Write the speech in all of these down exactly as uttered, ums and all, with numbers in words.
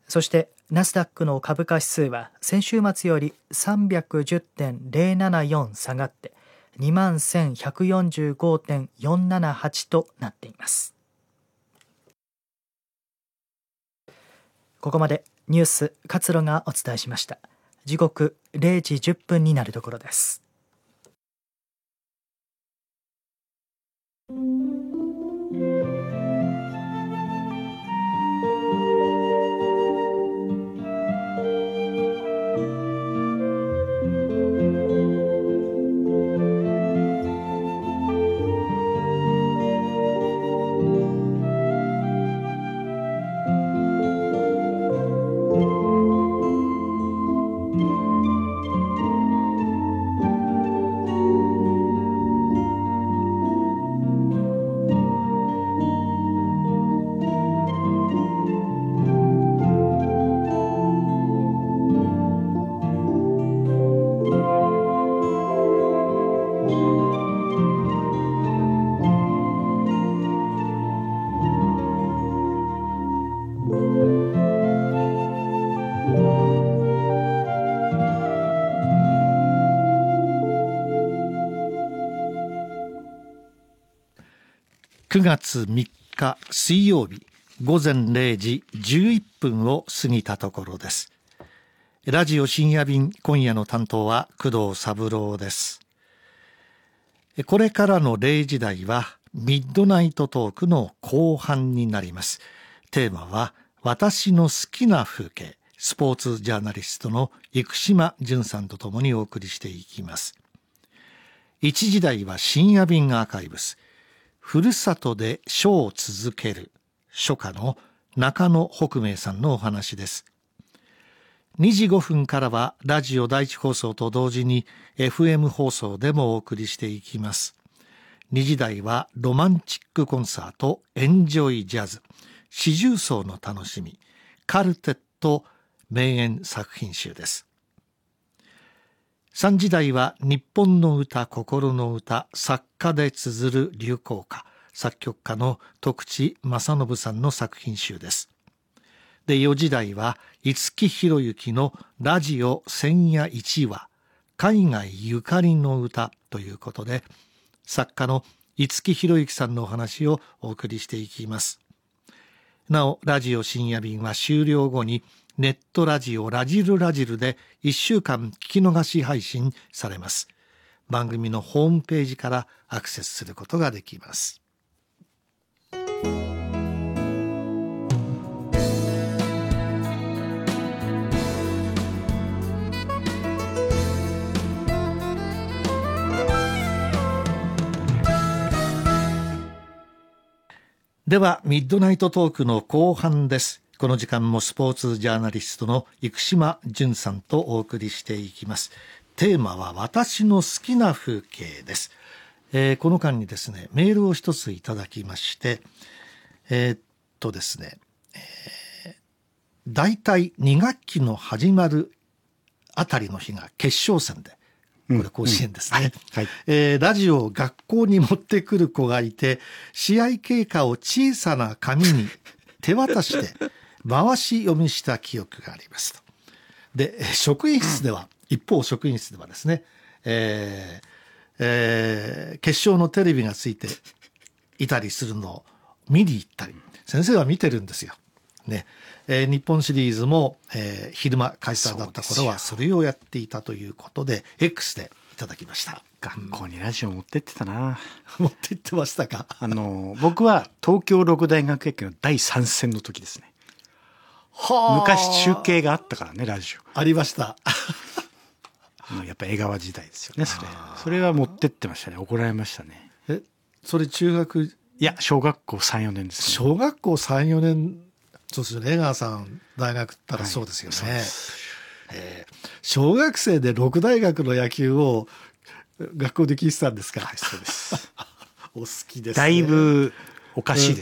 そしてナスダックの株価指数は先週末より さんびゃくじゅってんゼロななよん 下がって にまんせんひゃくよんじゅうごてんよんななはち となっています。ここまでニュース勝呂がお伝えしました。時刻れいじじゅっぷんになるところです。 くがつみっか水曜日ごぜんれいじじゅういっぷんを過ぎたところです。ラジオ深夜便、今夜の担当は工藤三郎です。これからのれいじ台はミッドナイトトークの後半になります。テーマは私の好きな風景、スポーツジャーナリストの生島淳さんとともにお送りしていきます。いちじ台は深夜便アーカイブス、ふるさとで書を続ける書家の中野北明さんのお話です。にじごふんからはラジオ第一放送と同時に エフエム 放送でもお送りしていきます。にじ台はロマンチックコンサートエンジョイジャズ、四重奏の楽しみ、カルテット名演作品集です。さんじ台は日本の歌、心の歌、作家で綴る流行歌、作曲家の徳地正信さんの作品集です。で、よじ台は五木ひろゆきのラジオ千夜一話、海外ゆかりの歌ということで、作家の五木ひろゆきさんのお話をお送りしていきます。なお、ラジオ深夜便は終了後にネットラジオラジルラジルでいっしゅうかん聞き逃し配信されます。番組のホームページからアクセスすることができます。ではミッドナイトトークの後半です。この時間もスポーツジャーナリストの生島淳さんとお送りしていきます。テーマは私の好きな風景です。えー、この間にですねメールを一ついただきまして、えー、っとですね、えー、だいたいに学期の始まるあたりの日が決勝戦で、これ甲子園ですね、うんうんはいはいえー、ラジオを学校に持ってくる子がいて、試合経過を小さな紙に手渡して回し読みした記憶がありますと。で、職員室では、一方職員室ではですね、えーえー、決勝のテレビがついていたりするのを見に行ったり、先生は見てるんですよ。ねえー、日本シリーズも、えー、昼間開催だった頃はそれをやっていたということで X でいただきました。 学校にラジオ持ってってたな、 うん、持ってってましたか。 あの僕は東京六大学野球のだいさん戦の時ですね。は昔中継があったからね、ラジオありましたやっぱ江川時代ですよね。それそれは持ってってましたね。怒られましたね。 えそれ中学、 いや小学校さん、よねんですね。 小学校さん、よねん、そうですよね。江川さん大学ったらそうですよね、はい、えー、小学生で六大学の野球を学校で聞いてたんですか。 はい、そうですお好きですね。 だいぶおかしいです、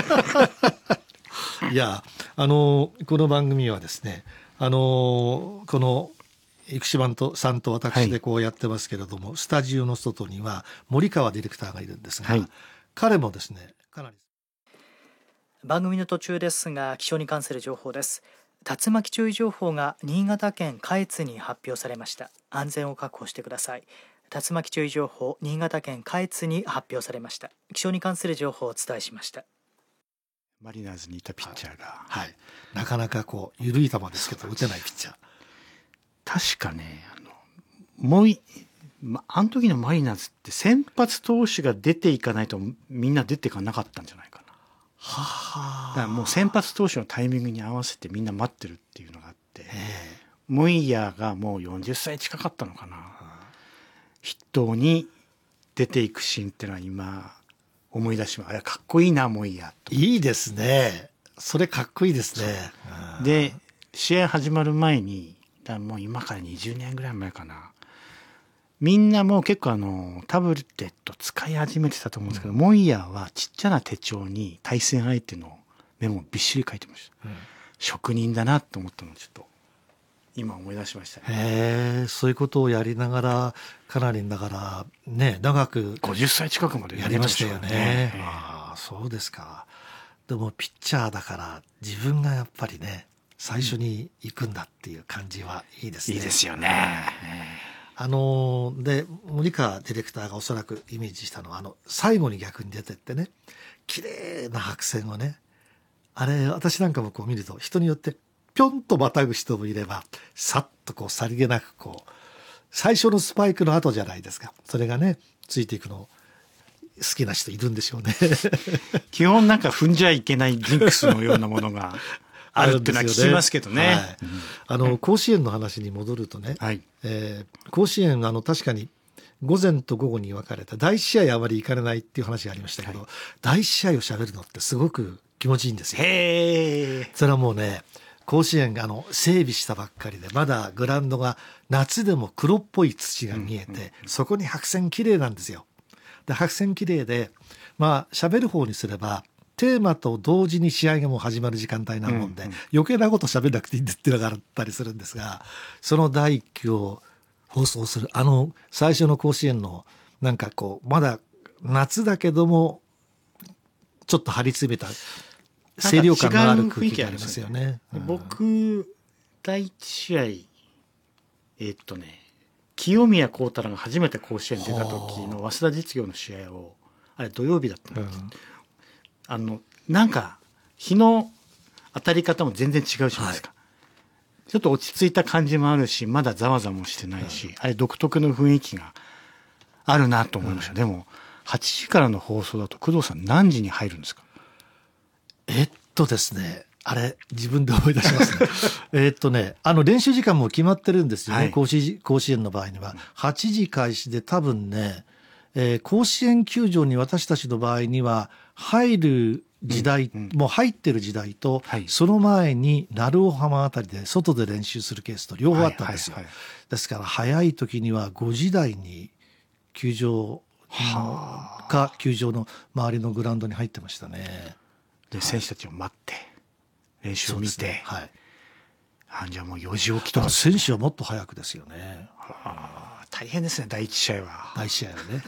うん、いやあのこの番組はですね、あのこの生島さんと私でこうやってますけれども、はい、スタジオの外には森川ディレクターがいるんですが、はい、彼もですねかなり番組の途中ですが気象に関する情報です。竜巻注意情報が新潟県下越に発表されました。安全を確保してください。竜巻注意情報新潟県下越に発表されました。気象に関する情報をお伝えしました。 マリナーズにいたピッチャーが、 はいはい、なかなかこう緩い球ですけど打てないピッチャー。 確かね、あのもういあの時のマリナーズって先発投手が出ていかないとみんな出ていかなかったんじゃないかな。 ははだからもう先発投手のタイミングに合わせてみんな待ってるっていうのがあって、モイヤーがもうよんじゅっさい近かったのかな。筆頭に出ていくシーンってのは今思い出します。あれかっこいいなモイヤーと。 いいですね。それかっこいいですね。 で試合始まる前にだもう今からにじゅうねんぐらい前かな。みんなもう結構あのタブレット使い始めてたと思うんですけど、うん、モイヤーはちっちゃな手帳に対戦相手のメモをびっしり書いてました、うん、職人だなと思ったのをちょっと今思い出しましたね。 へえ、そういうことをやりながらかなりだからね長くごじゅっさい近くまでやりましたよね。ああそうですか。でもピッチャーだから自分がやっぱりね最初に行くんだっていう感じはいいですね。 いいですよね。 あので森川ディレクターがおそらくイメージしたのはあの最後に逆に出てってね綺麗な白線をねあれ私なんかもこう見ると人によってぴょんとまたぐ人もいればさっとこうさりげなくこう最初のスパイクの後じゃないですかそれがねついていくの好きな人いるんでしょうね。 基本なんか踏んじゃいけないジンクスのようなものがあるってのは聞きますけどね。はい、 あの甲子園の話に戻るとね、はいえー、甲子園あの確かに午前と午後に分かれただいいち試合あまり行かれないっていう話がありましたけど、はい、だいいち試合を喋るのってすごく気持ちいいんですよ。 へー。 それはもうね甲子園があの整備したばっかりでまだグラウンドが夏でも黒っぽい土が見えて、うんうんうん、そこに白線綺麗なんですよ。で白線綺麗でまあ喋る方にすればテーマと同時に試合がもう始まる時間帯なもんで、うんうん、余計なこと喋らなくていいっていうのがあったりするんですがそのだいいっきを放送するあの最初の甲子園のなんかこうまだ夏だけどもちょっと張り詰めた清涼感のある空気がありますよね。 うん、僕だいいち試合えー、っとね清宮幸太郎が初めて甲子園出た時の早稲田実業の試合をあれ土曜日だったんです、うんあのなんか日の当たり方も全然違うじゃないですか、はい、ちょっと落ち着いた感じもあるしまだざわざわもしてないし、うん、あれ独特の雰囲気があるなと思いました、うん、でもはちじからの放送だと工藤さん何時に入るんですか？ えっとですねあれ自分で思い出しますねえっとねあの練習時間も決まってるんですよね、はい、甲子、甲子園の場合にははちじ開始で多分ねえー、甲子園球場に私たちの場合には入る時代、うんうん、もう入ってる時代と、はい、その前に鳴尾浜あたりで外で練習するケースと両方あったんですよ、はいはいはい、ですから早い時にはごじ台に球場か球場の周りのグラウンドに入ってましたね。 で、はい、選手たちを待って練習を見て、ねはい、あじゃあもうよじ起きとか選手はもっと早くですよね。 はあ大変ですねだいいち試合は。 だいいち試合はね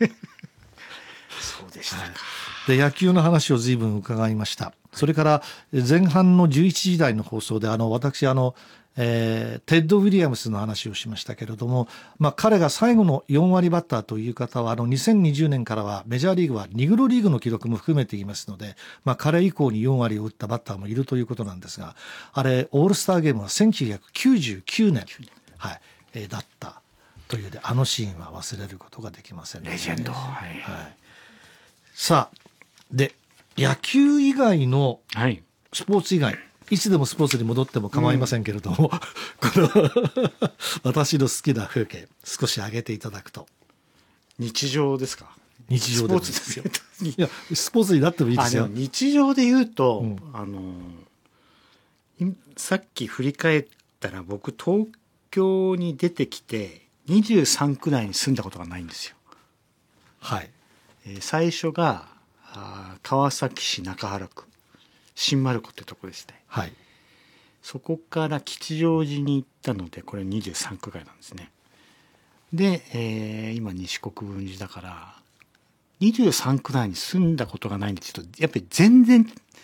そうでしたか、はい、 で野球の話を随分伺いました。それから前半のじゅういちじ台の放送であの私あの、えー、テッド・ウィリアムスの話をしましたけれども、まあ、彼が最後のよん割バッターという方はあのにせんにじゅうねんからはメジャーリーグはニグロリーグの記録も含めていますので、まあ、彼以降によん割を打ったバッターもいるということなんですがあれオールスターゲームはせんきゅうひゃくきゅうじゅうきゅうねん、はいえー、だったというであのシーンは忘れることができませんね。 レジェンド、はいはい、さあで野球以外のスポーツ以外、はい、いつでもスポーツに戻っても構いませんけれども、うん、この私の好きな風景少し上げていただくと。 日常ですか？ 日常でもいいですよ。いやスポーツになってもいいですよ。 あでも日常で言うと、うん、あのさっき振り返ったら僕東京に出てきてにじゅうさん区内に住んだことがないんですよ。 はい。 えー、最初が川崎市中原区新丸子ってとこでして、 はい、 そこから吉祥寺に行ったのでこれにじゅうさん区外なんですね。で、えー、今西国分寺だからにじゅうさん区内に住んだことがないんでちょっとやっぱり全然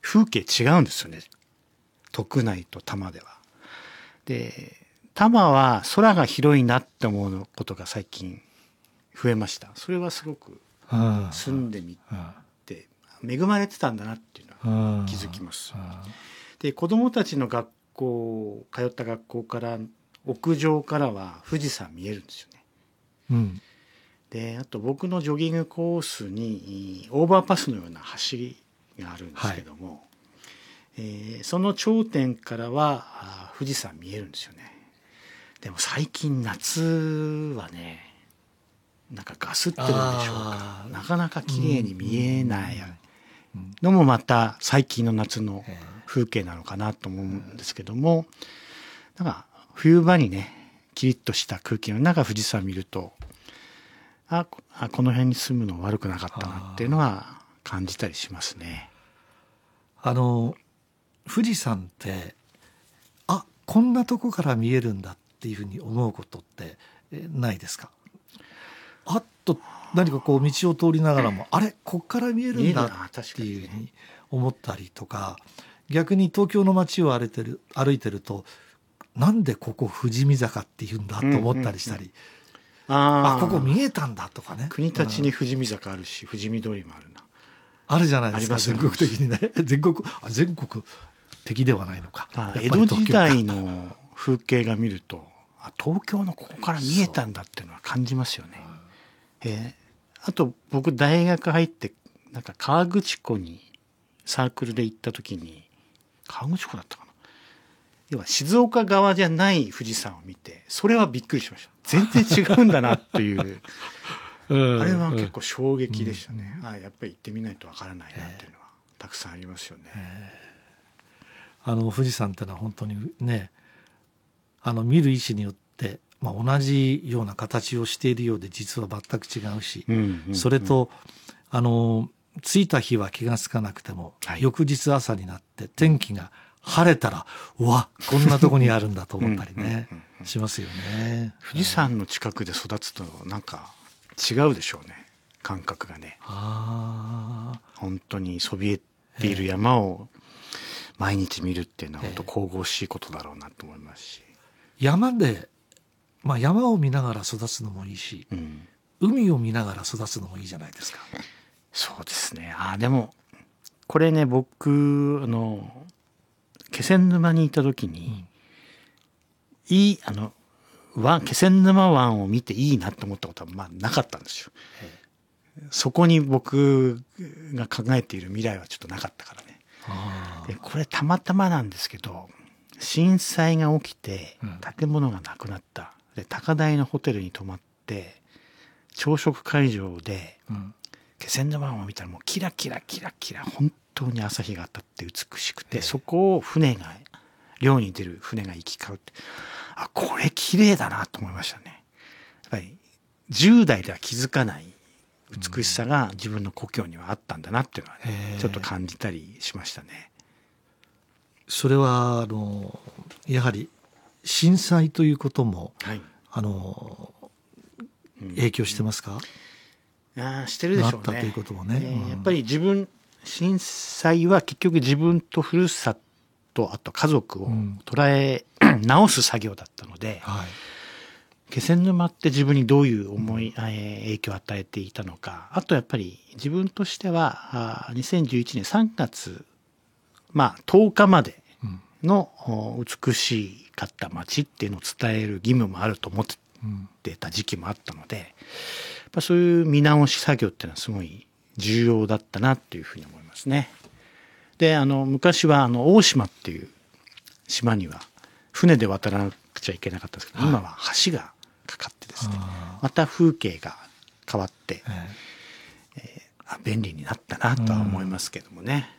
風景違うんですよね。徳内と多摩では。で、多摩は空が広いなって思うことが最近増えました。それはすごく住んでみて恵まれてたんだなっていうのは気づきます。で、子どもたちの学校、通った学校から屋上からは富士山見えるんですよね。 うん、 で、あと僕のジョギングコースにオーバーパスのような橋があるんですけども、はい、えー、その頂点からは富士山見えるんですよね。でも最近夏はね、なんかガスってるんでしょうか、なかなか綺麗に見えないのもまた最近の夏の風景なのかなと思うんですけども、なんか冬場にね、キリッとした空気の中富士山見ると、あ、この辺に住むの悪くなかったなっていうのは感じたりしますね。 あの富士山ってあ、こんなとこから見えるんだっていうふうに思うことってないですか？あっと何かこう道を通りながらも、あれこっから見えるんだっていうふうに思ったりとか、逆に東京の街を歩いてる歩いてると、なんでここ富士見坂っていうんだと思ったりしたり、うんうんうん、あ, あここ見えたんだとかね。 国立に富士見坂あるし、富士見通りもあるな、 あるじゃないですか。全国的にね、全国あ全国的ではないのか。 江戸時代の風景が見ると、あ、東京のここから見えたんだっていうのは感じますよね。えー、あと僕大学入ってなんか河口湖にサークルで行った時に、河口湖だったかな、要は静岡側じゃない富士山を見て、それはびっくりしました。全然違うんだなっていううん、あれは結構衝撃でしたね、うん、あ、やっぱり行ってみないとわからないなっていうのはたくさんありますよね。 あの富士山ってのは本当にね、あの見る位置によって、まあ、同じような形をしているようで実は全く違うし、うんうんうん、それとあの着いた日は気がつかなくても、はい、翌日朝になって天気が晴れたら、うわ、こんなとこにあるんだと思ったりねうんうんうん、うん、しますよね。 富士山の近くで育つとなんか違うでしょうね、感覚がね。あ、本当にそびえている山を毎日見るっていうのは本当神々しいことだろうなと思いますし、 山で、まあ、山を見ながら育つのもいいし、うん、海を見ながら育つのもいいじゃないですか。 そうですね。あ、でもこれね、僕あの気仙沼にいた時に、うん、いいあの湾気仙沼湾を見ていいなと思ったことはまあなかったんですよ。そこに僕が考えている未来はちょっとなかったからね。でこれたまたまなんですけど、震災が起きて建物がなくなった、で高台のホテルに泊まって朝食会場で、うん、気仙沼湾を見たらもうキラキラキラキラ本当に朝日が当たって美しくて、そこを船が漁に出る船が行き交うって、あ、これ綺麗だなと思いましたね。やっぱりじゅう代では気づかない美しさが自分の故郷にはあったんだなっていうのはね、ちょっと感じたりしましたね。 それはあのやはり震災ということも、はい、あの影響してますか？ あ、してるでしょうね。 あったということもね、 えー、やっぱり自分震災は結局自分とふるさとあと家族を捉え、うん、直す作業だったので、はい、気仙沼って自分にどういう思い、うん、影響を与えていたのか、あとやっぱり自分としてはにせんじゅういちねんさんがつ、まあ、とおかまでの美しかった街っていうのを伝える義務もあると思ってた時期もあったので、やっぱそういう見直し作業っていうのはすごい重要だったなっていうふうに思いますね。で、あの昔はあの大島っていう島には船で渡らなくちゃいけなかったんですけど、はい、今は橋がかかってですね、また風景が変わって、はい、えー、あ便利になったなとは思いますけどもね。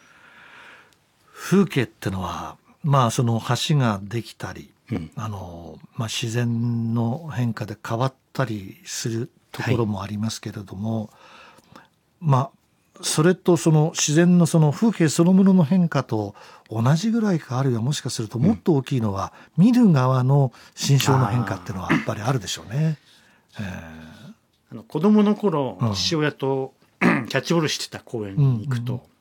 風景ってのは、まあ、その橋ができたり、うん、あのまあ、自然の変化で変わったりするところもありますけれども、はい、まあそれとその自然のその風景そのものの変化と同じぐらいか、あるいはもしかするともっと大きいのは、うん、見る側の心象の変化っていうのはやっぱりあるでしょうね。えー、 あの子供の頃、うん、父親とキャッチボールしてた公園に行くと、うんうん、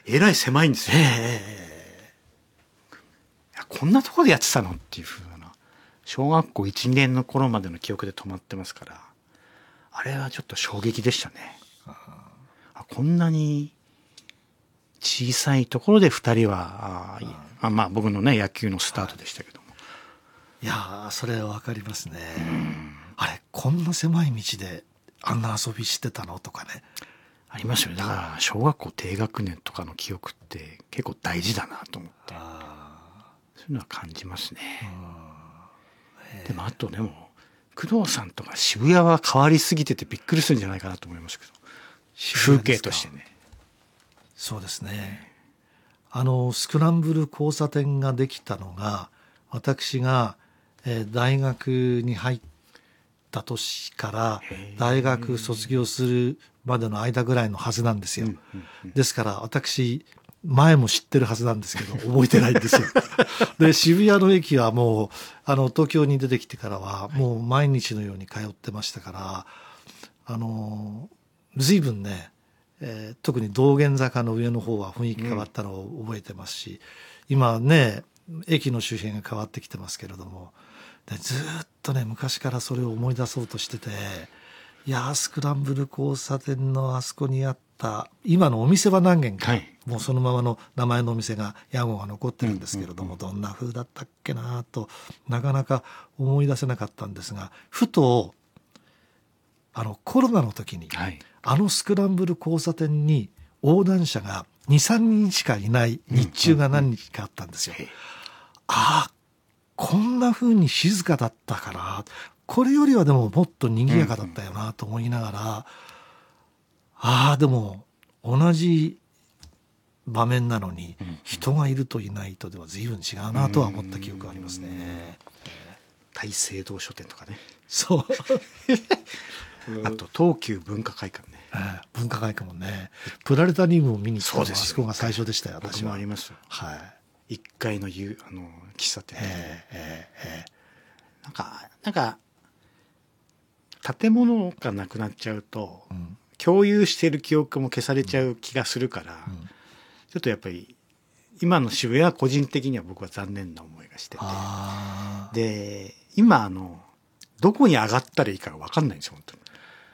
えらい狭いんですよ、 えいやこんなところでやってたのっていうふうな、小学校いちねんの頃までの記憶で止まってますから、あれはちょっと衝撃でしたね。あこんなに小さいところでふたりは、ああまあ僕のね野球のスタートでしたけども、 いやーそれはわかりますね。あれこんな狭い道であんな遊びしてたのとかね、 ありますよね。だから小学校低学年とかの記憶って結構大事だなと思って、そういうのは感じますね。でもあとでも工藤さんとか渋谷は変わりすぎててびっくりするんじゃないかなと思いますけど、風景としてね。 そうですね。あのスクランブル交差点ができたのが私が、えー、大学に入った年から大学卒業するまでの間ぐらいのはずなんですよ。うんうんうん、ですから私前も知ってるはずなんですけど覚えてないんですよ。で渋谷の駅はもうあの東京に出てきてからはもう毎日のように通ってましたから、あの随分ね、えー、特に道玄坂の上の方は雰囲気変わったのを覚えてますし、うん、今ね駅の周辺が変わってきてますけれども、でずっとね昔からそれを思い出そうとしてて、いやスクランブル交差点のあそこにあった今のお店は何軒か、はい、もうそのままの名前のお店が屋号が残ってるんですけれども、うんうんうん、どんな風だったっけなとなかなか思い出せなかったんですが、ふとあのコロナの時に、はい、あのスクランブル交差点に横断者が にさんにんしかいない日中が何日かあったんですよ、うんうんうん、ああこんな風に静かだったから、これよりはでももっと賑やかだったよなと思いながら、うんうん、ああでも同じ場面なのに人がいるといないとでは随分違うなとは思った記憶がありますね。 大聖堂書店とかね、 そうあと東急文化会館ね、 えー、文化会館もね、プラネタリウムを見に行ったのはあそこが最初でしたよ。 私は僕もありますよ、はい、いっかいのゆあの喫茶店、えーえーえー、なんかなんか建物がなくなっちゃうと、うん、共有している記憶も消されちゃう気がするから、うん、ちょっとやっぱり今の渋谷は個人的には僕は残念な思いがしてて、で今あのどこに上がったらいいかが分かんないんですよ本当に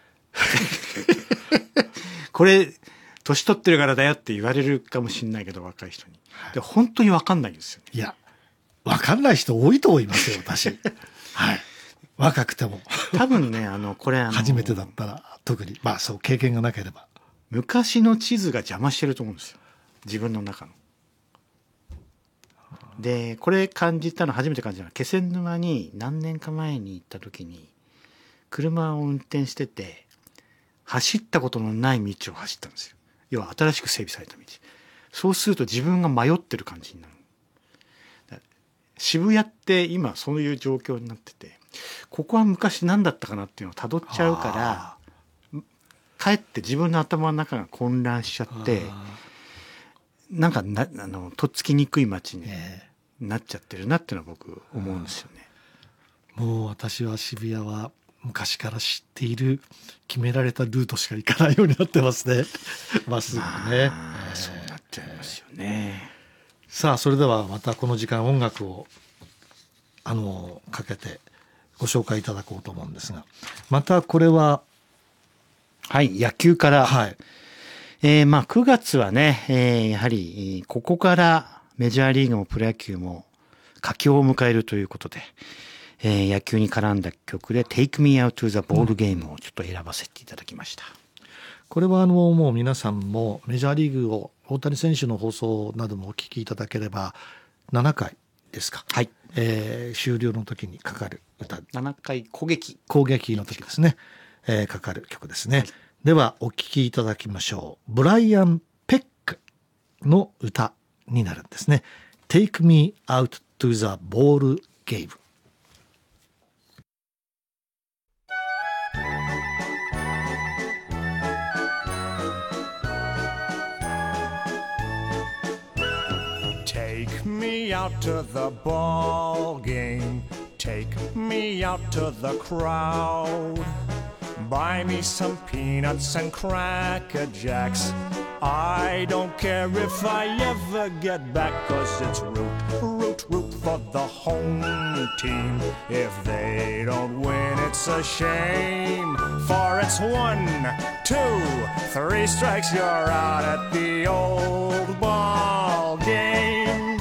これ年取ってるからだよって言われるかもしれないけど若い人に、で本当に分かんないんですよね。 いや分かんない人多いと思いますよ私はい若くても多分ねあのこれあの初めてだったら特にまあそう経験がなければ昔の地図が邪魔してると思うんですよ自分の中の。でこれ感じたの初めて感じたのは気仙沼に何年か前に行った時に車を運転してて走ったことのない道を走ったんですよ。要は新しく整備された道。そうすると自分が迷ってる感じになる。渋谷って今そういう状況になってて、ここは昔何だったかなっていうのを辿っちゃうからかえって自分の頭の中が混乱しちゃってなんかなあのとっつきにくい街になっちゃってるなっていうのは僕思うんですよね。 もう私は渋谷は昔から知っている決められたルートしか行かないようになってますねまっすぐね、 まあ、そうなっちゃいますよね。 さあそれではまたこの時間音楽をあのかけてご紹介いただこうと思うんですが、またこれははい野球から、はいえー、まあくがつはね、えー、やはりここからメジャーリーグもプロ野球も佳境を迎えるということで、えー、野球に絡んだ曲で Take Me Out to the Ball Game をちょっと選ばせていただきました、うん、 これはあのもう皆さんもメジャーリーグを大谷選手の放送などもお聞きいただければななかいですか、はいえー、終了の時にかかる歌、 ななかい攻撃攻撃の時ですね、えー、かかる曲ですね、はい、ではお聞きいただきましょう。ブライアン・ペックの歌になるんですね。 Take Me Out to the Ball Game。 Take me out to the ball game. Take me out to the crowd. Buy me some peanuts and cracker jacks. I don't care if I ever get back, 'cause it's root, root, root for the home team. If they don't win, it's a shame. For it's one, two, three strikes, you're out at the old ball game.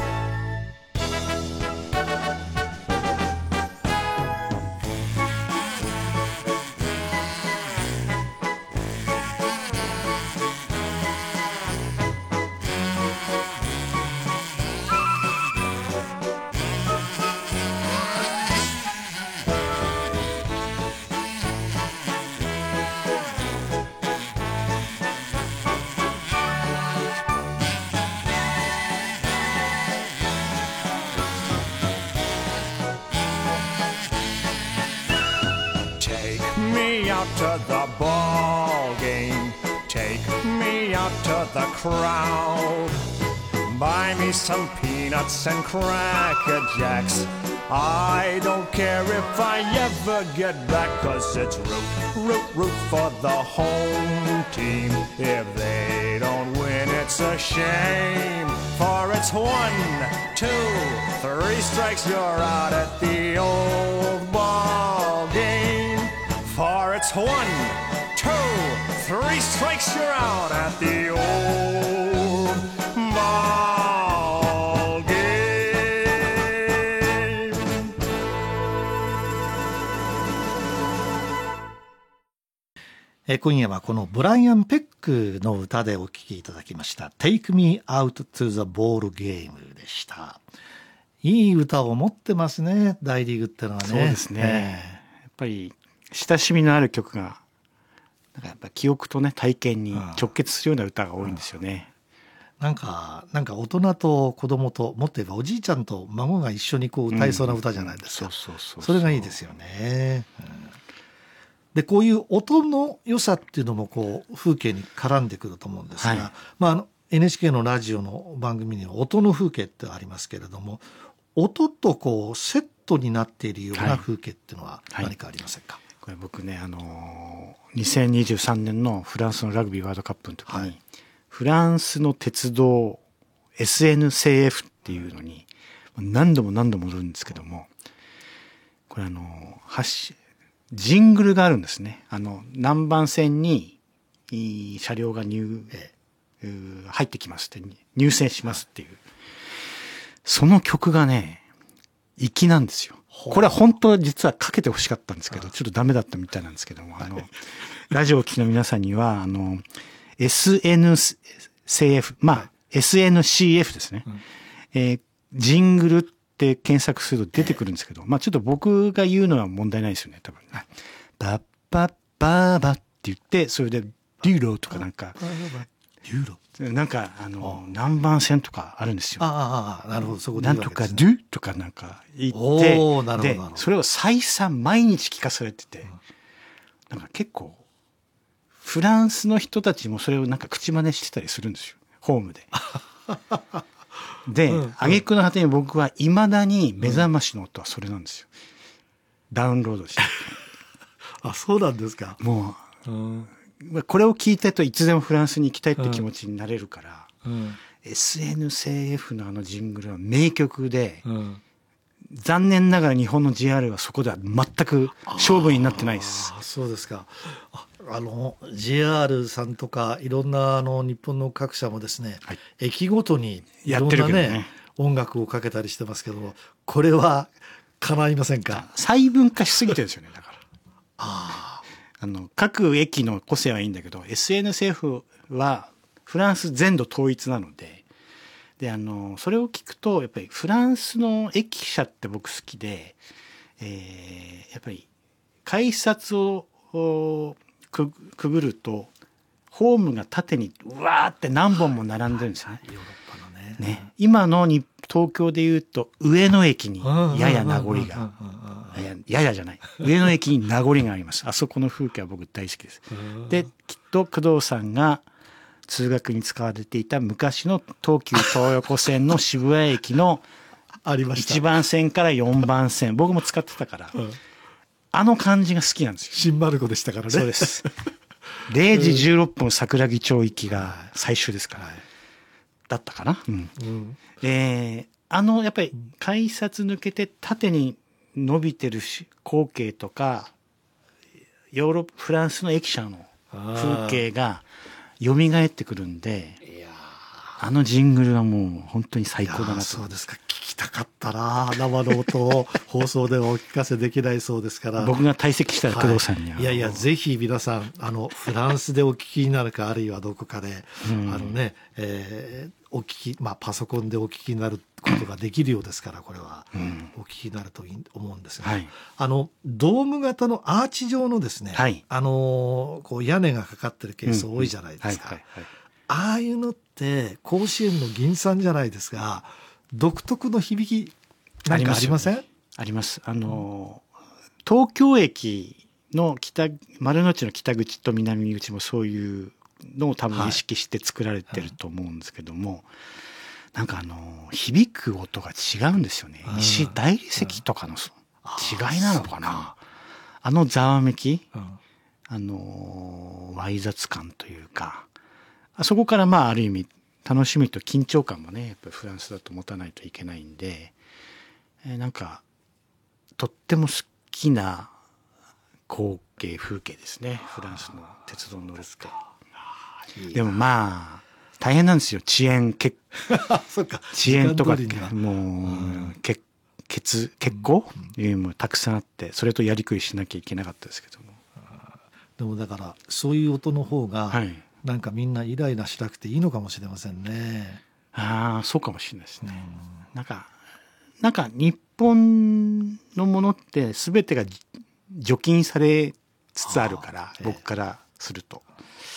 To the ball game, take me out to the crowd. Buy me some peanuts and cracker jacks. I don't care if I ever get back, 'cause it's root, root, root for the home team. If they don't win, it's a shame. For it's one, two, three strikes, you're out at the old ball game. For it's one, two, three strikes, you're out at the old ball game. え今夜はこのブライアン・ペックの歌でお聴きいただきました Take Me Out to the Ball Game でした。いい歌を持ってますね、大リーグってのはね。 そうですね、えー、やっぱり親しみのある曲がなんかやっぱ記憶とね体験に直結するような歌が多いんですよね。 うん、なんかなんか大人と子供ともっと言えばおじいちゃんと孫が一緒にこう歌いそうな歌じゃないですか。それがいいですよね。うん、でこういう音の良さっていうのもこう風景に絡んでくると思うんですが、はい、まあ、あの エヌエイチケー のラジオの番組には音の風景ってありますけれども、音とこうセットになっているような風景っていうのは何かありませんか？はいはい、 これ僕ね、あのー、にせんにじゅうさんねんのフランスのラグビーワールドカップの時に、はい、フランスの鉄道 エスエヌシーエフ っていうのに何度も何度も乗るんですけども、これあのー、ジングルがあるんですね。あの何番線にいい車両が入、ええ、入ってきますって入線しますっていう、その曲がね粋なんですよ。これは本当は実はかけてほしかったんですけど、ちょっとダメだったみたいなんですけども、あの、ラジオを聴きの皆さんには、あの、エスエヌシーエフ、まあ、エスエヌシーエフ ですね。えー、ジングルって検索すると出てくるんですけど、まあちょっと僕が言うのは問題ないですよね、多分。バッバッバーバって言って、それで、デューロとかなんか、 デューロなんか、あの、何番線とかあるんですよ。 ああ、なるほど、そこでいいわけですね。なんとか、ドゥとかなんか言って、で、それを再三毎日聞かされてて、なんか結構、フランスの人たちもそれをなんか口真似してたりするんですよ。ホームで。で、挙句の果てに僕は未だに目覚ましの音はそれなんですよ。ダウンロードして。 あ、そうなんですか。 もう、うんこれを聞いたといつでもフランスに行きたいって気持ちになれるから、うん、エスエヌシーエフ のあのジングルは名曲で、うん、残念ながら日本の ジェイアール はそこでは全く勝負になってないです。 ああ、そうですか。あ、あの ジェイアール さんとかいろんなあの日本の各社もですね、はい、駅ごとにいろんな ね, ね音楽をかけたりしてますけど、これは叶いませんか？ 細分化しすぎてるんですよね。だから。 ああ。 あの、各駅の個性はいいんだけど、エスエヌシーエフ はフランス全土統一なので、で、あの、それを聞くと、やっぱりフランスの駅舎って僕好きで、えー、やっぱり改札をく, くぐると、ホームが縦にうわーって何本も並んでるんですよね。 ヨーロッパのね。 ね。今のに東京で言うと、上野駅にやや名残が。ややじゃない。上野駅に名残があります。あそこの風景は僕大好きです。で、きっと工藤さんが通学に使われていた昔の東急東横線の渋谷駅のいちばん線からよんばん線、僕も使ってたから、うん、あの感じが好きなんですよ。 新丸子でしたからね。 そうです。 れいじじゅうろっぷん桜木町行きが最終ですから、はい、だったかな、うんうん、えー、あのやっぱり改札抜けて縦に伸びてる光景とかヨーロッパフランスの駅舎の風景が蘇ってくるんで、いやあのジングルはもう本当に最高だなと。 そうですか、聞きたかったな、生の音を放送ではお聞かせできないそうですから僕が退席したら工藤さんには、 はい、いやいやぜひ皆さんあのフランスでお聞きになるかあるいはどこかで、うん、あのね、えー、お聞き、まあ、パソコンでお聞きになることができるようですからこれは、うん、お聞きになるといい思うんですが、はい、あのドーム型のアーチ状のですね、はい、あのこう屋根がかかってるケース多いじゃないですか。ああいうのって甲子園の銀さんじゃないですが独特の響きなんかありません？ あります。あの東京駅の北丸の内の北口と南口もそういうのを多分意識して作られてると思うんですけども、はい、なんかあの響く音が違うんですよね。石大理石とかの違いなのかな。あのざわめき、うん、あのわい雑感というか、あそこからまあある意味楽しみと緊張感もねやっぱりフランスだと持たないといけないんで、えー、なんかとっても好きな光景風景ですね、フランスの鉄道に乗るって。でもまあ大変なんですよ、遅延欠遅延とかってもう、うん、欠欠欠航いうのもたくさんあって、それとやりくりしなきゃいけなかったですけども、 でもだからそういう音の方が、はい、なんかみんなイライラしなくていいのかもしれませんね。 ああ、そうかもしれないですね。うん、なんか、なんか日本のものって全てが除菌されつつあるから、僕からすると。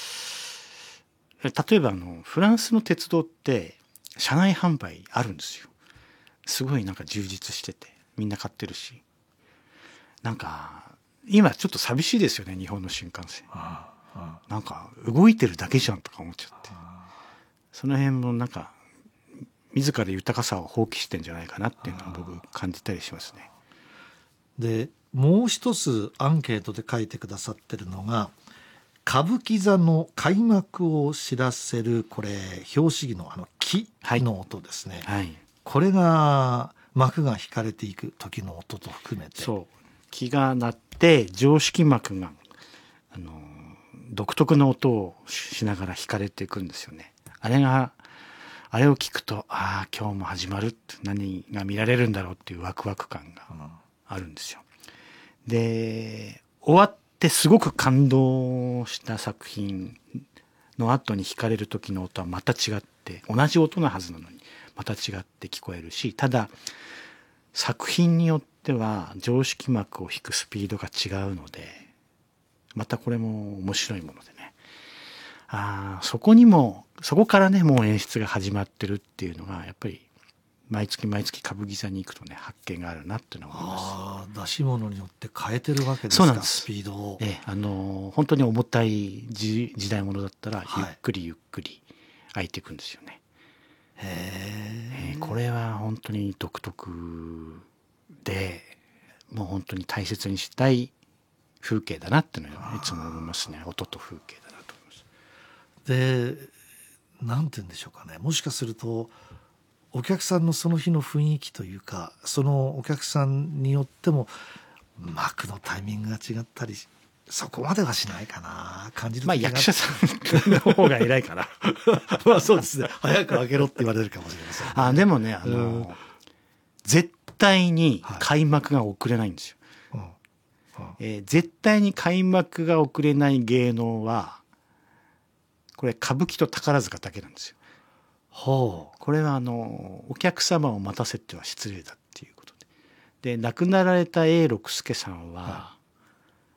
例えばあの、フランスの鉄道って車内販売あるんですよ。すごいなんか充実してて、みんな買ってるし。なんか、今ちょっと寂しいですよね、日本の新幹線。なんか動いてるだけじゃんとか思っちゃって、その辺もなんか自ら豊かさを放棄してんじゃないかなっていうのは僕感じたりしますね。 でもう一つアンケートで書いてくださってるのが歌舞伎座の開幕を知らせるこれ表紙のあの木の音ですね、はいはい、これが幕が引かれていく時の音と含めて、 そう木が鳴って常識幕があの独特の音をしながら弾かれていくんですよね。あれがあれを聞くと、ああ今日も始まるって、何が見られるんだろうっていうワクワク感があるんですよ。で終わってすごく感動した作品の後に弾かれる時の音はまた違って、同じ音のはずなのにまた違って聞こえるし、ただ作品によっては常識幕を弾くスピードが違うのでまたこれも面白いものでね、ああそこにもそこからねもう演出が始まってるっていうのがやっぱり毎月毎月歌舞伎座に行くとね発見があるなっていうのが思います。 ああ出し物によって変えてるわけですか。 そうなんです。 スピードを、 ええ、あの本当に重たい時代物だったらゆっくりゆっくり開いていくんですよね。はい、へえ、これは本当に独特でもう本当に大切にしたい風景だなっていうのはいつも思いますね。音と風景だなと思います。 でなんて言うんでしょうかね、もしかするとお客さんのその日の雰囲気というかそのお客さんによっても幕のタイミングが違ったりそこまではしないかな感じる。 まあ役者さんの方が偉いからまあそうですね、早く開けろって言われるかもしれません、ね、 あでもねあの絶対に開幕が遅れないんですよ、はいうんうんえー、絶対に開幕が遅れない芸能はこれ歌舞伎と宝塚だけなんですよ。ほう。これはあのお客様を待たせては失礼だっていうことで、で亡くなられた永六輔さんは、はい、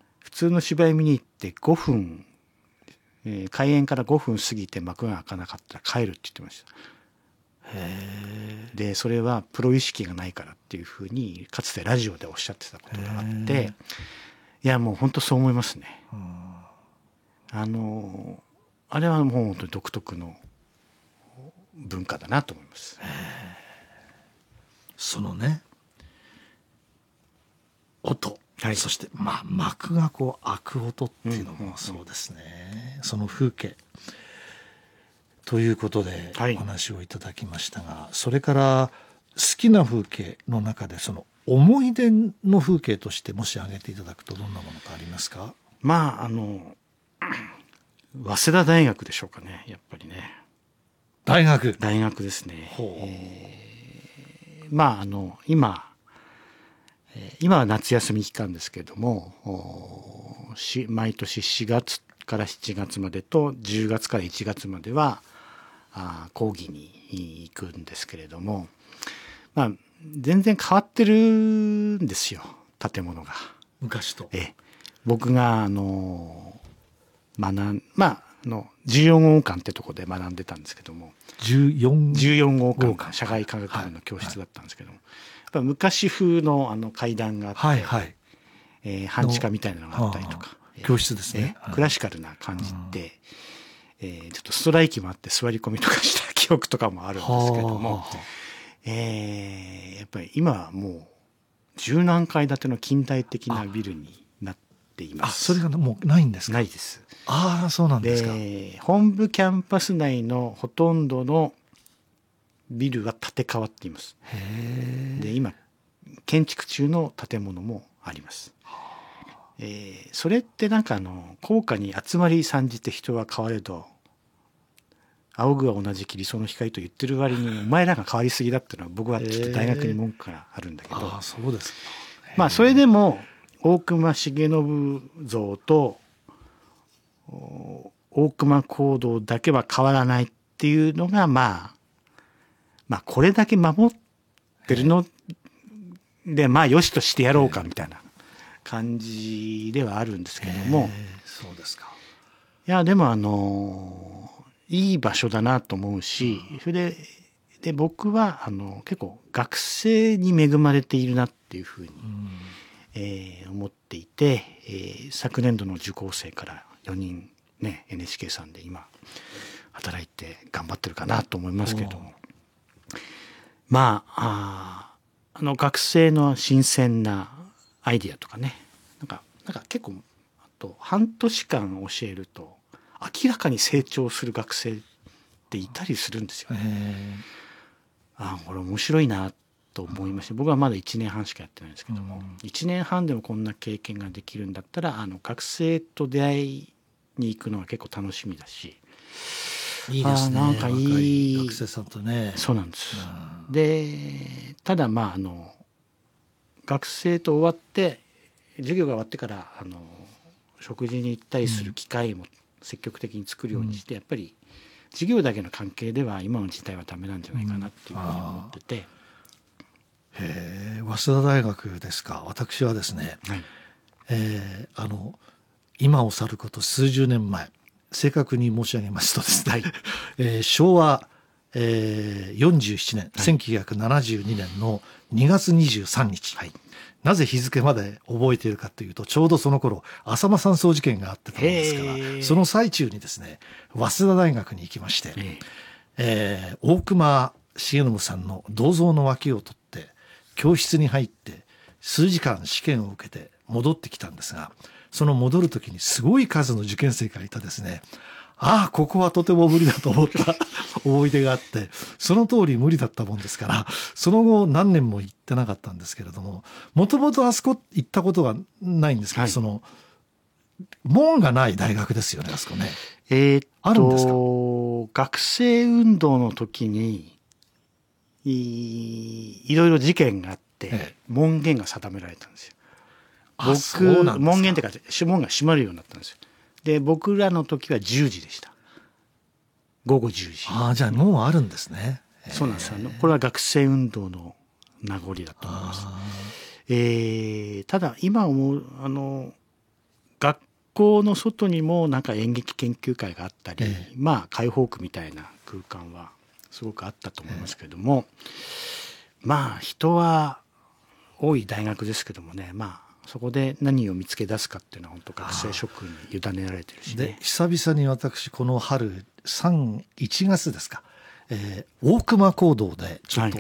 普通の芝居見に行ってごふん、えー、開演からごふん過ぎて幕が開かなかったら帰るって言ってました。へー。でそれはプロ意識がないからっていうふうにかつてラジオでおっしゃってたことがあって、いやもう本当そう思いますね。あのあれはもう本当に独特の文化だなと思います。 そのね音はい、 そして、まあ、幕がこう開く音っていうのもそうですね、うんうん、その風景ということでお話をいただきましたが、はい、それから好きな風景の中でその思い出の風景としてもし挙げていただくとどんなものかありますか？ まああの早稲田大学でしょうかね、やっぱりね。 大学大学ですね。えー、まああの今今は夏休み期間ですけれども、毎年しがつからしちがつまでとじゅうがつからいちがつまではあ講義に行くんですけれども、まあ全然変わってるんですよ、建物が昔と。 え僕があの学んまああのじゅうよんごうかんってとこで学んでたんですけども、 じゅうよんごうかん社会科学部の教室だったんですけども、はいはい、やっぱ昔風のあの階段があって、はいはい、えー、半地下みたいなのがあったりとか、 教室ですね、 えー、クラシカルな感じで、えー、ちょっとストライキもあって座り込みとかした記憶とかもあるんですけども、えー、やっぱり今はもう十何階建ての近代的なビルになっています。 あ、それがもうないんですか？ ないです。 ああ、そうなんですか。 で、本部キャンパス内のほとんどのビルは建て替わっています。 へで、今建築中の建物もあります。えー、それってなんかあの高架に集まり参じて人は変われど仰ぐは同じき理想の光と言ってる割にお前らが変わりすぎだっていうのは僕はちょっと大学に文句があるんだけど、 あ、そうですか。 まあそれでも大隈重信像と大隈講堂だけは変わらないっていうのがまあまあこれだけ守ってるのでまあよしとしてやろうかみたいな感じではあるんですけども、 そうですか。 いやでもあのいい場所だなと思うし、それで、で僕はあの結構学生に恵まれているなっていうふうに、うんえー、思っていて、えー、昨年度の受講生からよにんね エヌエイチケー さんで今働いて頑張ってるかなと思いますけども、まあ、あ、あの学生の新鮮なアイディアとかね、なんかなんか結構あと半年間教えると明らかに成長する学生っていたりするんですよね。ああこれ面白いなと思いました。僕はまだいちねんはんしかやってないんですけども、うん、いちねんはんでもこんな経験ができるんだったらあの学生と出会いに行くのは結構楽しみだし、 いいですね。 なんかいい学生さんとね。 そうなんです。うん、でただまああの学生と終わって授業が終わってからあの食事に行ったりする機会も積極的に作るようにして、うん、やっぱり授業だけの関係では今の時代はダメなんじゃないかなっていうふうに思ってて、うん、 へえ、早稲田大学ですか。私はですね、はいえー、あの今を去ること数十年前、正確に申し上げますとですね、はいえー、昭和、えー、よんじゅうななねん、はい、せんきゅうひゃくななじゅうにねんのにがつにじゅうさんにち、はい、なぜ日付まで覚えているかというと、ちょうどその頃浅間山荘事件があってたものですから、その最中にですね早稲田大学に行きまして、えー、大隈重信さんの銅像の脇を取って教室に入って数時間試験を受けて戻ってきたんですが、その戻る時にすごい数の受験生がいたですね、ああここはとても無理だと思った思い出があって、その通り無理だったもんですから、その後何年も行ってなかったんですけれども、もともとあそこ行ったことはないんですけど、はい、その門がない大学ですよね、あそこね。 えー、っとあるんですか。 学生運動の時に い, いろいろ事件があって、ええ、門限が定められたんですよ。僕門限っていうか門が閉まるようになったんですよ。で僕らの時はじゅうじでした。ごごじゅうじ。 ああ、じゃあもうあるんですね。 そうなんですよ。これは学生運動の名残だと思います。えー、ただ今思うあの学校の外にもなんか演劇研究会があったり、えー、まあ解放区みたいな空間はすごくあったと思いますけれども、えー、まあ人は多い大学ですけどもね、まあそこで何を見つけ出すかっていうのは本当学生諸君に委ねられてるしね。 で久々に私この春さん、いちがつですか、えー、大隈講堂でちょっと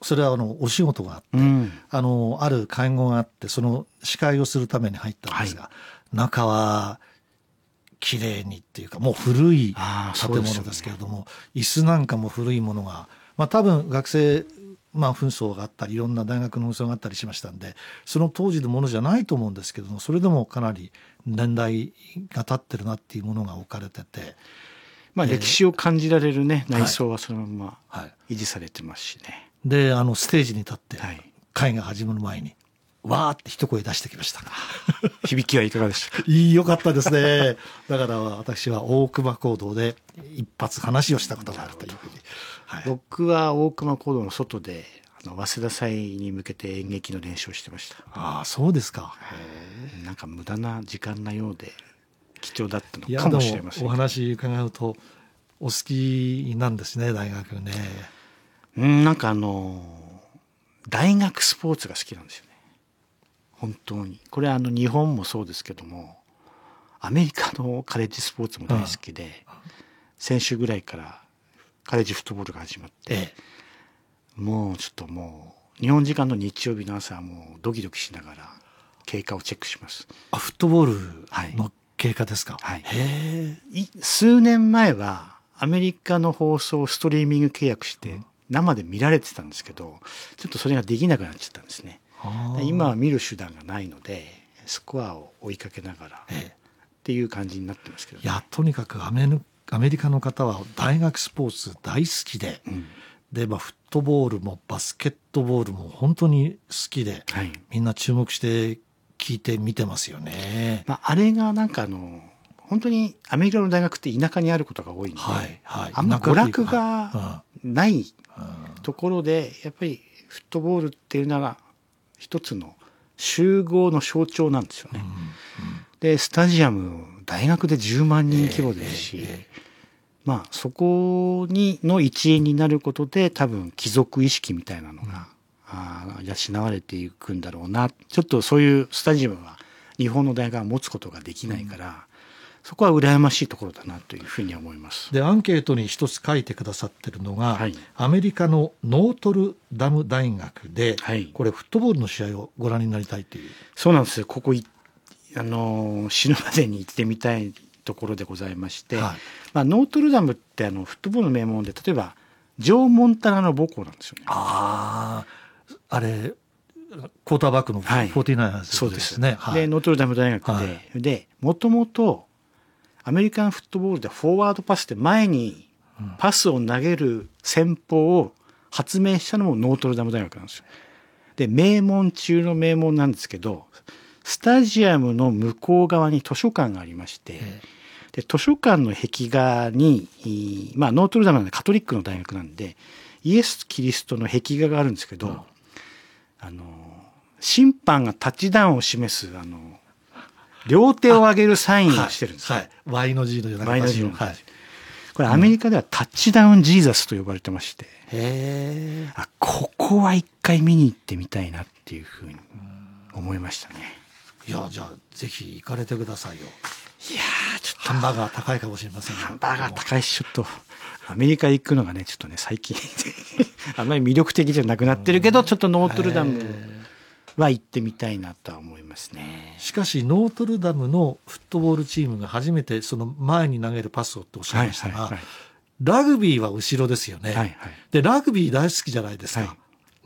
それはあのお仕事があって、 うん、 あのある会合があってその司会をするために入ったんですが、はい、中は綺麗にっていうかもう古い建物ですけれども、ね、椅子なんかも古いものが、まあ、多分学生、まあ、紛争があったりいろんな大学の紛争があったりしましたんでその当時のものじゃないと思うんですけどもそれでもかなり年代が経ってるなっていうものが置かれてて、 まあ、歴史を感じられるね、えー、内装はそのまま維持されてますしね、はい、 であのステージに立って会が始まる前にわーって一声出してきました響きはいかがでしたか？ いいよかったですねだから私は大隈講堂で一発話をしたことがあるというふうに、 はい、僕は大隈講堂の外であの早稲田祭に向けて演劇の練習をしてました。 ああそうですか。 へなんか無駄な時間なようで貴重だったのかもしれません。 お話伺うとお好きなんですね大学ね。 うんなんかあの大学スポーツが好きなんですよね本当に。これはあの日本もそうですけどもアメリカのカレッジスポーツも大好きで、うん、先週ぐらいからカレッジフットボールが始まって、ええ、もうちょっともう日本時間の日曜日の朝はもうドキドキしながら経過をチェックします。 あフットボールの経過ですか？ はい、 へえ数年前はアメリカの放送をストリーミング契約して生で見られてたんですけどちょっとそれができなくなっちゃったんですね。今は見る手段がないのでスコアを追いかけながらっていう感じになってますけど、ね、 いやとにかくアメアメリカの方は大学スポーツ大好きで、うん、で、まあ、フットボールもバスケットボールも本当に好きで、はい、みんな注目して聞いて見てますよね。 まあ、あれがなんかあの本当にアメリカの大学って田舎にあることが多いので、 はいはい、 あんま娯楽がないところでやっぱりフットボールっていうのが一つの集合の象徴なんですよね、うんうん、でスタジアム大学でじゅうまんにん規模ですし、えーえー、まあそこにの一員になることで多分貴族意識みたいなのが、うん、あ養われていくんだろうな。ちょっとそういうスタジアムは日本の大学は持つことができないから、うん、そこは羨ましいところだなというふうに思います。 でアンケートに一つ書いてくださってるのが、はい、アメリカのノートルダム大学で、はい、これフットボールの試合をご覧になりたいという。 そうなんですよ。ここあの死ぬまでに行ってみたいところでございまして、はい、まあ、ノートルダムってあのフットボールの名門で例えばジョー・モンタナの母校なんですよね。 あああれクォーターバックのフォーティーナインですね、はい、そうですね、はい、でノートルダム大学で、はい、でもともとアメリカンフットボールでフォワードパスって前にパスを投げる戦法を発明したのもノートルダム大学なんですよ。で名門中の名門なんですけどスタジアムの向こう側に図書館がありまして、で図書館の壁画に、まあ、ノートルダムなんでカトリックの大学なんでイエス・キリストの壁画があるんですけど、うん、あの審判がタッチダウンを示すあの両手を上げるサインをしてるんです、 はいはい、Y の字のような形の Y の字の形、はい、これアメリカではタッチダウンジーザスと呼ばれてまして、 へあここは一回見に行ってみたいなっていうふうに思いましたね。 いやじゃあぜひ行かれてくださいよ。 いやちょっとハンバーガー高いかもしれません。 ハンバーガー高いしちょっとアメリカ行くのがねちょっとね最近あんまり魅力的じゃなくなってるけどちょっとノートルダムは行ってみたいなとは思いますね。 しかしノートルダムのフットボールチームが初めてその前に投げるパスをっておっしゃいましたが、はいはいはい、ラグビーは後ろですよね、はいはい、でラグビー大好きじゃないですか、はい、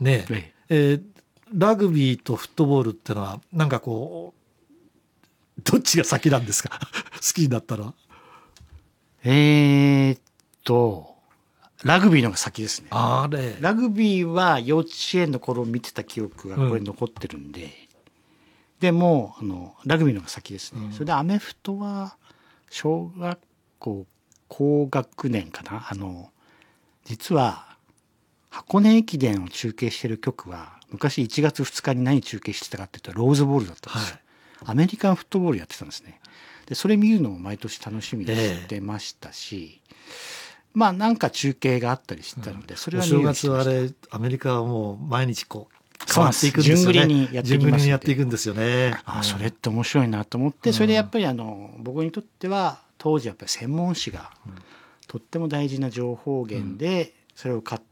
ねえ、はい、えーラグビーとフットボールってのはなんかこうどっちが先なんですか好きになったのは。 えーっとラグビーのが先ですね。 あれラグビーは幼稚園の頃見てた記憶がこれ残ってるんで、うん、でもあのラグビーのが先ですね、うん、それでアメフトは小学校高学年かな。あの実は箱根駅伝を中継してる局は昔いちがつふつかに何中継してたかって言ったらローズボールだったんですよ、はい、アメリカンフットボールやってたんですね。でそれ見るのも毎年楽しみにしてましたし、えー、まあなんか中継があったりしてたので、うん、それは見るようにしてました。 お正月はあれアメリカはもう毎日こう変わっていくんですよね。順繰りにやっていきます。順繰りにやっていくんですよね。 ああそれって面白いなと思って、うん、それでやっぱりあの僕にとっては当時やっぱり専門誌がとっても大事な情報源で、それを買っ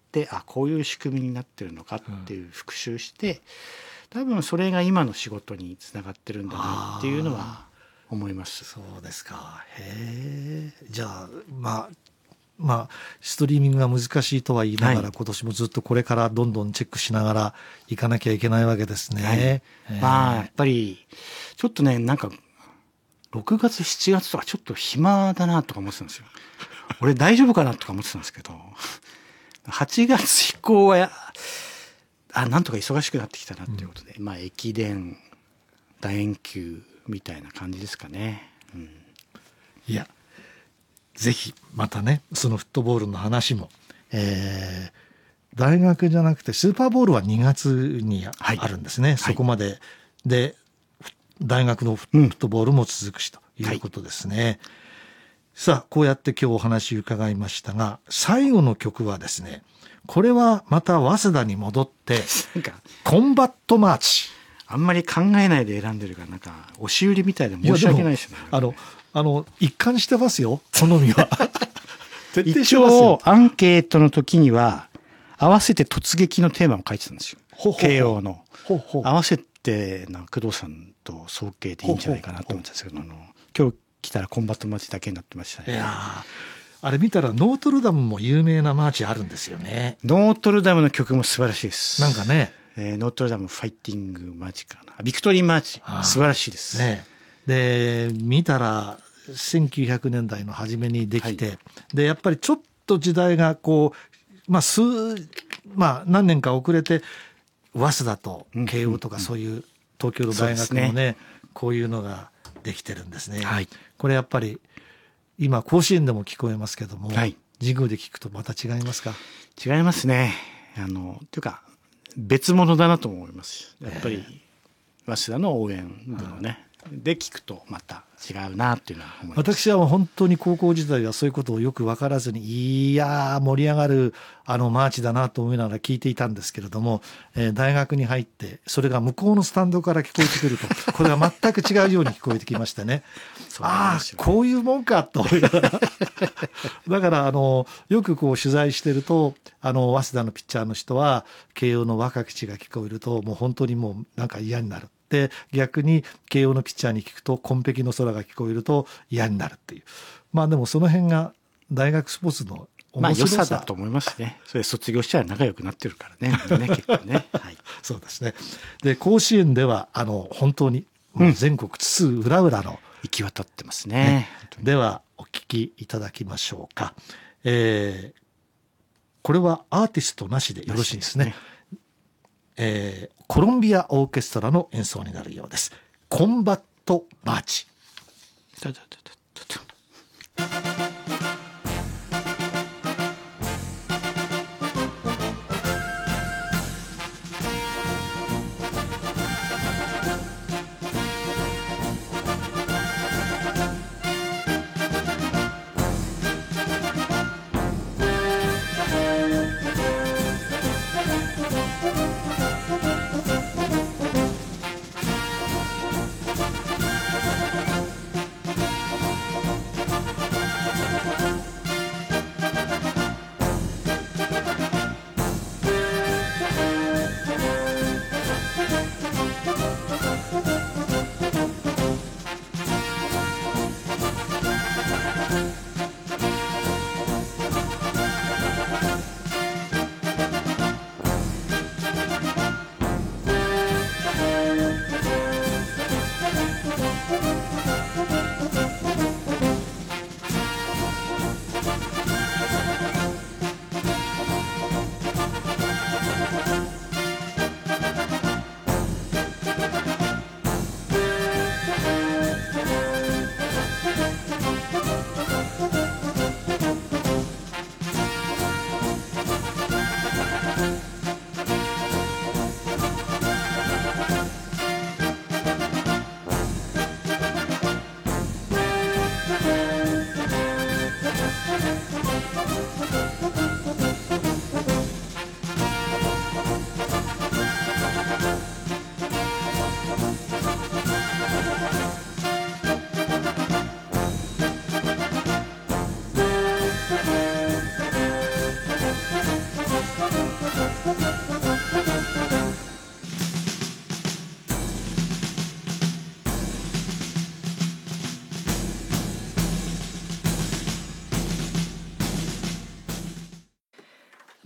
ってあこういう仕組みになってるのかっていう復習して、多分それが今の仕事につながってるんだなっていうのは思います。 そうですか。へえ。じゃあまあまあストリーミングが難しいとは言いながら、はい、今年もずっとこれからどんどんチェックしながらいかなきゃいけないわけですね。 はい、まあやっぱりちょっとねなんかろくがつしちがつとかちょっと暇だなとか思ってたんですよ。俺大丈夫かなとか思ってたんですけど、はちがつ以降はあなんとか忙しくなってきたなっていうことで、うん、まあ駅伝大連休みたいな感じですかね。うん、 いやぜひまたねそのフットボールの話も、えー、大学じゃなくてスーパーボールはにがつにあるんですね、はい、そこまで、はい、で大学のフットボールも続くしということですね、はい、さあこうやって今日お話伺いましたが、最後の曲はですね、これはまた早稲田に戻ってなんかコンバットマーチ、 あんまり考えないで選んでるからなんか押し売りみたいで申し訳ないですね。 あのあの一貫してますよ好みは徹底してますよ。一応アンケートの時には合わせて突撃のテーマも書いてたんですよ。ほうほうほう慶応のほうほう合わせてな工藤さんと早慶でいいんじゃないかなと思ってたんですけど、あの今日来たらコンバットマーチだけになってましたね。 いやあれ見たらノートルダムも有名なマーチあるんですよね。 ノートルダムの曲も素晴らしいです。 なんかね、 えー、ノートルダムファイティングマーチかな、ビクトリーマーチ素晴らしいです、 ね、で見たらせんきゅうひゃくねんだいの初めにできて、はい、でやっぱりちょっと時代がこう、まあ数まあ、何年か遅れて早稲田と慶応とかそういう東京の大学も ね, ねこういうのができてるんですね、はい、これやっぱり今甲子園でも聞こえますけども、はい、神宮で聞くとまた違いますか？ 違いますね。あのというか別物だなと思います。やっぱり早稲田の応援部のね、で聞くとまた違うなっていうのは思います。 私は本当に高校時代はそういうことをよく分からずに、いや盛り上がるあのマーチだなと思いながら聞いていたんですけれども、えー、大学に入ってそれが向こうのスタンドから聞こえてくるとこれが全く違うように聞こえてきましてねああこういうもんかと思いながらだからあのよくこう取材してると、あの早稲田のピッチャーの人は慶応の若口が聞こえるともう本当にもうなんか嫌になる。で逆に慶応のピッチャーに聞くと紺碧の空が聞こえると嫌になるっていう、まあでもその辺が大学スポーツの面白さ、 まあ、良さだと思いますね。それ卒業したら仲良くなってるからね、ね結構ね、はい、 そうですね。で甲子園ではあの本当にもう全国津々浦々の、うん、 行き渡ってますね。 ねではお聞きいただきましょうか、えー、これはアーティストなしでよろしいですね。えー、コロンビアオーケストラの演奏になるようです。コンバットマーチ。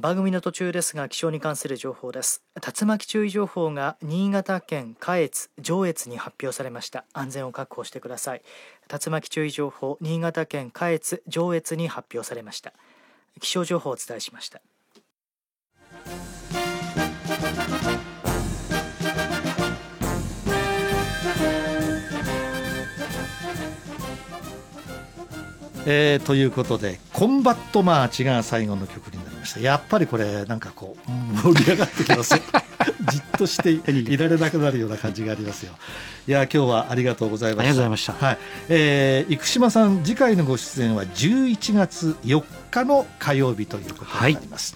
番組の途中ですが気象に関する情報です。竜巻注意情報が新潟県下越、上越に発表されました。安全を確保してください。竜巻注意情報新潟県下越、上越に発表されました。気象情報をお伝えしました。 えー、ということでコンバットマーチが最後の曲になりました。やっぱりこれなんかこう盛り上がってきますじっとしていられなくなるような感じがありますよ。いや今日はありがとうございました。 ありがとうございました、 はいえー、生島さん次回のご出演はじゅういちがつよっかの火曜日ということになります、はい、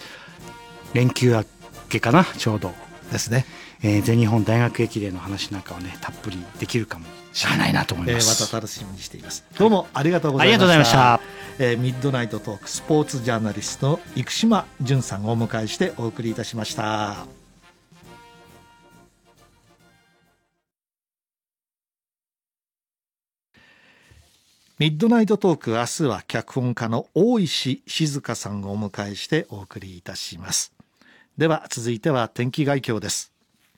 連休明けかなちょうどですね、 えー、全日本大学駅伝の話なんかをねたっぷりできるかもしれないなと思います、 えー、また楽しみにしています。どうもありがとうございました。 ありがとうございました、 えー、ミッドナイトトークスポーツジャーナリストの生島淳さんをお迎えしてお送りいたしました。ミッドナイトトーク、明日は脚本家の大石静香さんをお迎えしてお送りいたします。では続いては天気概況です。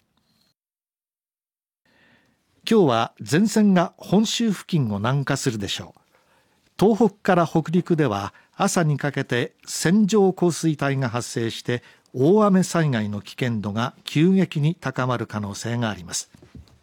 今日は前線が本州付近を南下するでしょう。東北から北陸では朝にかけて線状降水帯が発生して大雨災害の危険度が急激に高まる可能性があります。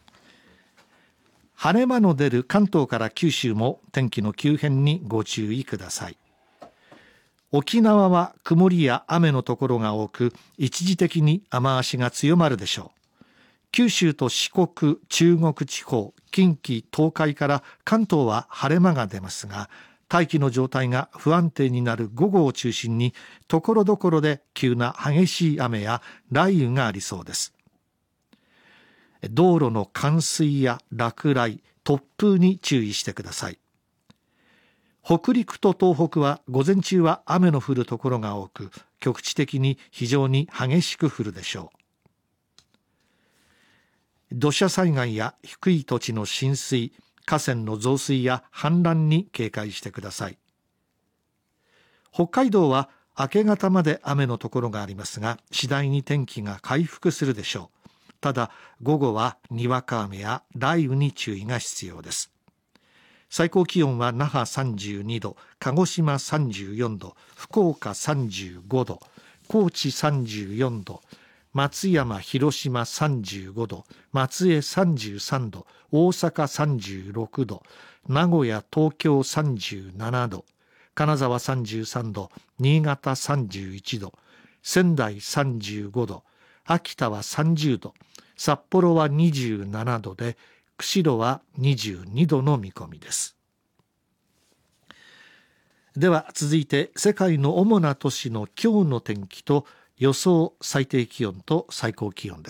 晴れ間の出る関東から九州も天気の急変にご注意ください。沖縄は曇りや雨のところが多く一時的に雨足が強まるでしょう。九州と四国、中国地方、近畿、東海から関東は晴れ間が出ますが、大気の状態が不安定になる午後を中心にところどころで急な激しい雨や雷雨がありそうです。道路の冠水や落雷、突風に注意してください。北陸と東北は午前中は雨の降るところが多く、局地的に非常に激しく降るでしょう。土砂災害や低い土地の浸水、河川の増水や氾濫に警戒してください。北海道は明け方まで雨のところがありますが、次第に天気が回復するでしょう。ただ午後はにわか雨や雷雨に注意が必要です。最高気温は那覇さんじゅうにど、鹿児島さんじゅうよんど、福岡さんじゅうごど、高知さんじゅうよんど、松山、広島さんじゅうごど、松江さんじゅうさんど、大阪さんじゅうろくど、名古屋、東京さんじゅうななど、金沢さんじゅうさんど、新潟さんじゅういちど、仙台さんじゅうごど、秋田はさんじゅうど、札幌はにじゅうななどで、釧路はにじゅうにどの見込みです。では続いて世界の主な都市の今日の天気と予想最低気温と最高気温です。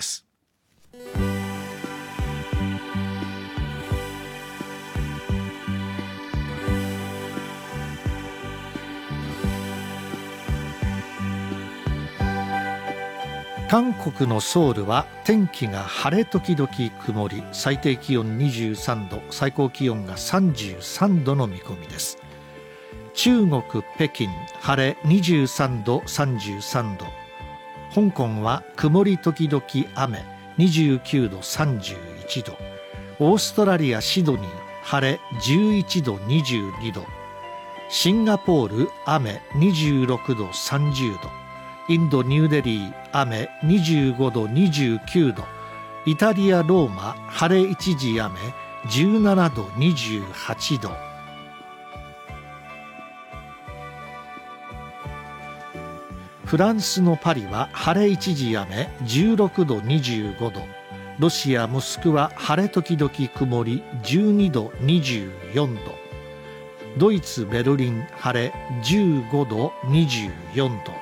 韓国のソウルは天気が晴れ時々曇り、最低気温にじゅうさんど、最高気温がさんじゅうさんどの見込みです。中国北京晴れにじゅうさんど、さんじゅうさんど、香港は曇り時々雨にじゅうきゅうど、さんじゅういちど、オーストラリアシドニー晴れじゅういちど、にじゅうにど、シンガポール雨にじゅうろくど、さんじゅうど、インドニューデリー雨にじゅうごど、にじゅうきゅうど、イタリアローマ晴れ一時雨じゅうななど、にじゅうはちど、フランスのパリは晴れ一時雨じゅうろくど、にじゅうごど、ロシアモスクワ晴れ時々曇りじゅうにど、にじゅうよんど、ドイツベルリン晴れじゅうごど、にじゅうよんど、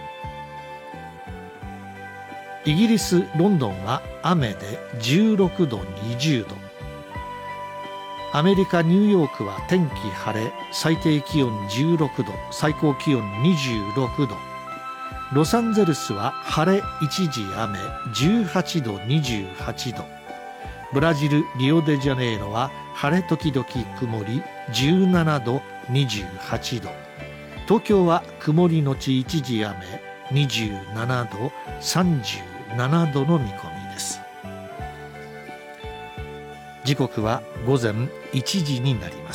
イギリスロンドンは雨でじゅうろくど、にじゅうど、アメリカニューヨークは天気晴れ、最低気温じゅうろくど、最高気温にじゅうろくど、ロサンゼルスは晴れ一時雨じゅうはちど、にじゅうはちど、ブラジルリオデジャネイロは晴れ時々曇りじゅうななど、にじゅうはちど、東京は曇りのち一時雨にじゅうななど、さんじゅうななどの見込みです。時刻は午前いちじになります。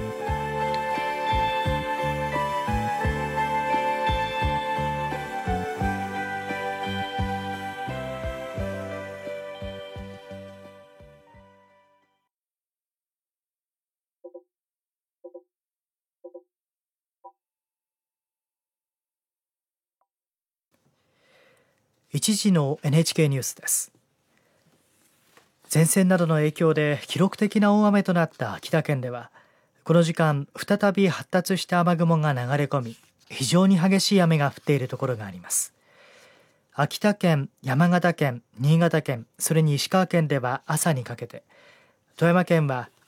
一時の エヌエイチケー ニュースです。前線などの影響で記録的な大雨となった秋田県では、この時間再び発達した雨雲が流れ込み、非常に激しい雨が降っているところがあります。秋田県、山形県、新潟県、それに石川県では朝にかけて、富山県は